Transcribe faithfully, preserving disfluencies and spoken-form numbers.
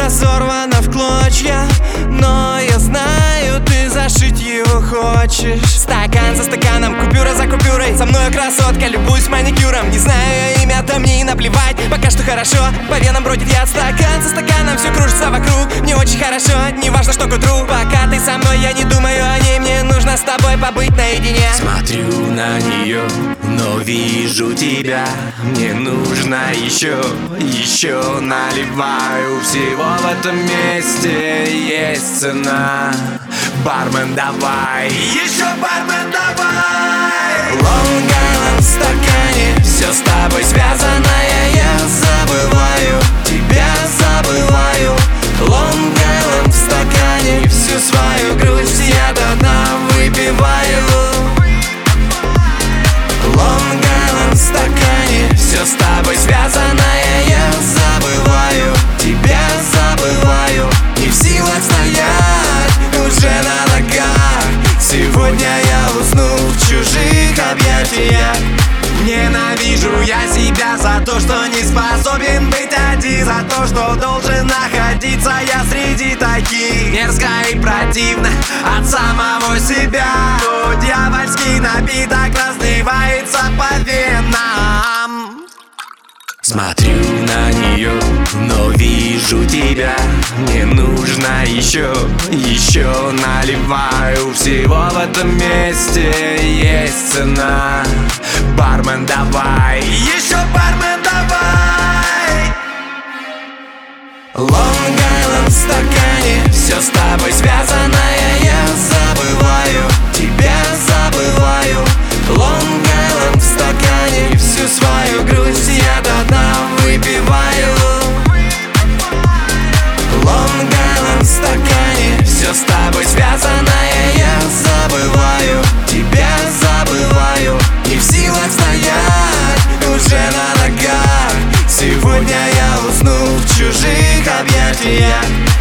разорвано в клочья, но я знаю, ты зашить его хочешь. Стакан за стаканом, купюра за купюрой, со мной красотка, любуюсь маникюром. Не знаю я имя, да мне и наплевать, пока что хорошо, по венам бродит яд. Стакан за стаканом, все кружится вокруг, мне очень хорошо, не важно, что к утру. Пока ты со мной, я не думаю о ней, мне нужно с тобой побыть наедине. Смотрю на нее, но вижу тебя. Мне нужно еще, еще наливаю. Всего в этом месте есть цена. Бармен, давай, еще бармен, давай. Long Island в стакане, все с тобой связанное я забываю, тебя забываю. Long Island в стакане, всю свою грусть я до дна выпиваю. Long Island в стакане, все с тобой связанное я забываю, тебя забываю. Не в силах стоять уже на ногах, сегодня я усну в чужих объятиях. Ненавижу я себя за то, что не способен быть один, за то, что должен находиться я среди таких. Мерзко и противно от самого себя. О, дьявольский напиток разливается по венам. Смотрю на нее, но вижу тебя. Мне нужно еще, еще наливаю. Всего в этом месте есть цена. Бармен, давай, еще бармен, давай. Long Island в стакане, все с тобой связанное я забываю, тебя забываю. Long Island в стакане, всю свою грусть я до дна выпиваю. Long Island в стакане, все с тобой связанное я забываю, тебя забываю. Не в силах стоять уже на ногах, сегодня я усну в чужих объятиях.